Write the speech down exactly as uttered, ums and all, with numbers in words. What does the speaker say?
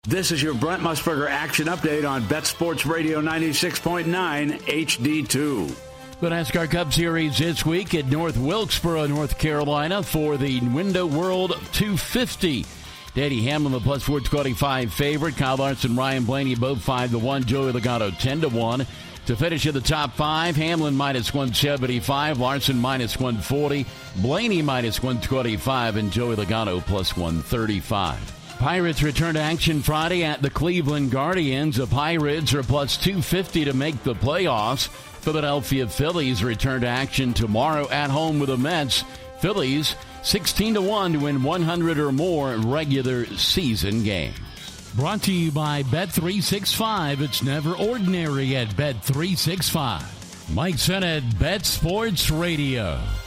This is your Brent Musburger action update on Bet Sports Radio ninety-six point nine H D two. The NASCAR Cup Series this week at North Wilkesboro, North Carolina for the Window World two fifty. Denny Hamlin, the plus four twenty-five favorite. Kyle Larson, Ryan Blaney, both five to one. Joey Logano, ten to one. To finish in the top five, Hamlin minus one seventy-five. Larson minus one forty. Blaney minus one twenty-five. And Joey Logano plus one thirty-five. Pirates return to action Friday at the Cleveland Guardians. The Pirates are plus two fifty to make the playoffs. Philadelphia Phillies return to action tomorrow at home with the Mets. Phillies sixteen to one to win one hundred or more regular season games. Brought to you by Bet three sixty-five. It's never ordinary at Bet three sixty-five. Mike Sennett, Bet Sports Radio.